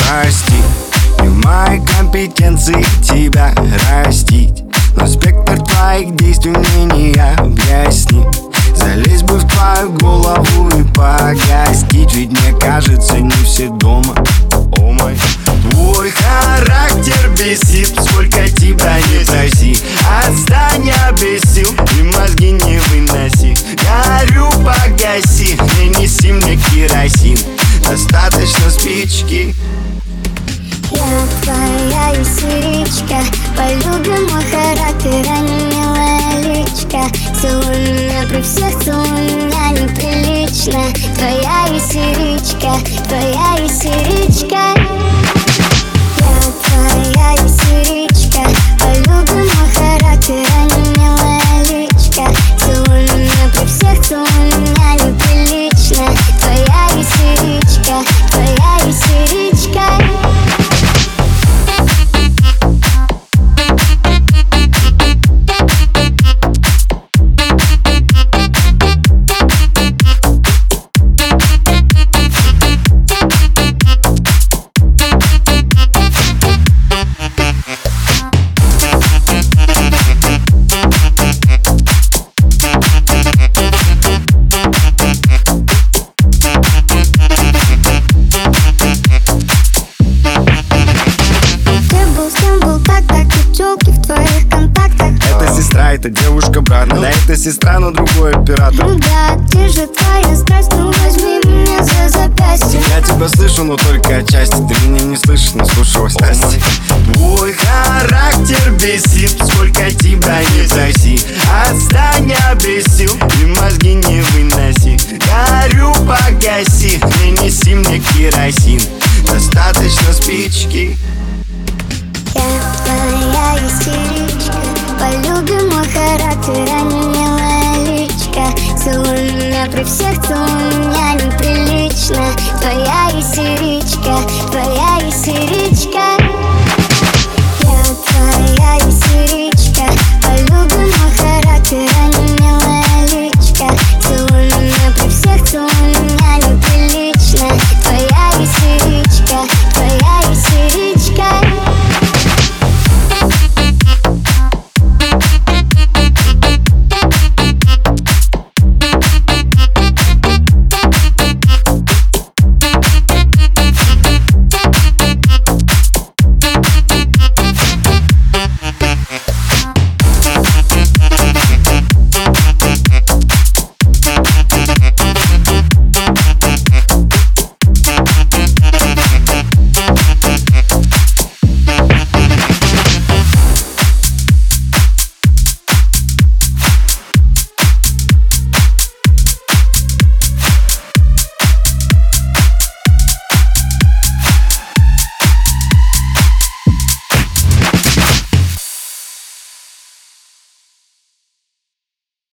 Прости, не в моей компетенции тебя растить, но спектр твоих действий мне не объяснить. Залезть бы в твою голову и погостить, ведь мне кажется, не все дома. О май. Твой характер бесит, сколько тебя не проси. Отстань, обесил, и мозги не выноси. Горю, погаси, не неси мне керосин. Достаточно спички. Я твоя истеричка, полюбим мой характер, а не милая личка. Целуй меня при всех, целуй меня неприлично. Твоя истеричка, твоя истеричка. Я твоя истеричка, полюбим мой характер, а не милая личка. Целуй меня при всех, целуй меня неприлично. Твоя истеричка, твоя истеричка. Это девушка, брат, да это сестра, но другой оператор. Ну да, ты же твоя страсть, ну возьми меня за запястье. Я тебя слышу, но только отчасти. Ты меня не слышишь, но слушай страсти. Твой характер бесит, сколько тебя не проси. Отстань, обесил, и мозги не выноси. Горю, погаси, не неси мне керосин. Достаточно спички. Я твоя истеричка, полюбим мой характер, а не милая личка. Целуй меня при всех, целуй меня неприлично. Твоя истеричка, твоя